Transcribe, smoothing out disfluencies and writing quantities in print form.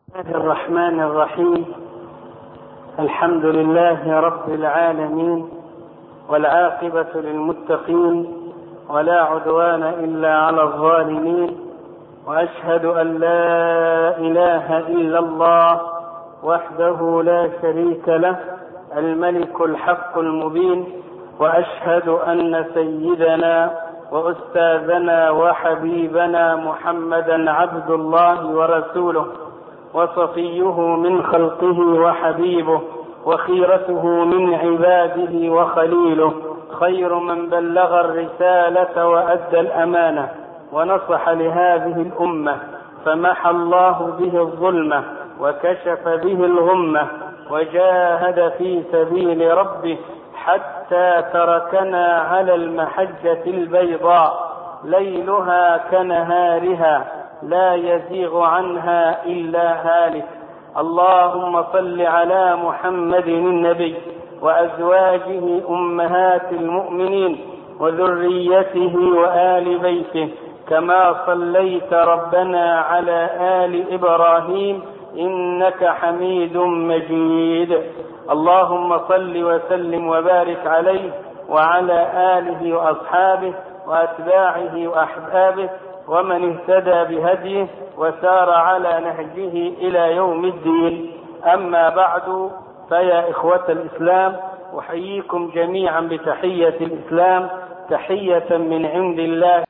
الله الرحمن الرحيم. الحمد لله رب العالمين، والعاقبة للمتقين، ولا عدوان إلا على الظالمين، وأشهد أن لا إله إلا الله وحده لا شريك له الملك الحق المبين، وأشهد أن سيدنا وأستاذنا وحبيبنا محمدا عبد الله ورسوله، وصفيه من خلقه وحبيبه، وخيرته من عباده وخليله، خير من بلغ الرسالة وأدى الأمانة ونصح لهذه الأمة، فمحى الله به الظلمة وكشف به الغمة، وجاهد في سبيل ربه حتى تركنا على المحجة البيضاء ليلها كنهارها لا يزيغ عنها إلا هالك. اللهم صل على محمد النبي وأزواجه أمهات المؤمنين وذريته وآل بيته، كما صليت ربنا على آل إبراهيم إنك حميد مجيد. اللهم صل وسلم وبارك عليه وعلى آله وأصحابه وأتباعه وأحبابه ومن اهتدى بهديه وسار على نهجه إلى يوم الدين. أما بعد، فيا إخوة الإسلام، أحييكم جميعا بتحية الإسلام، تحية من عند الله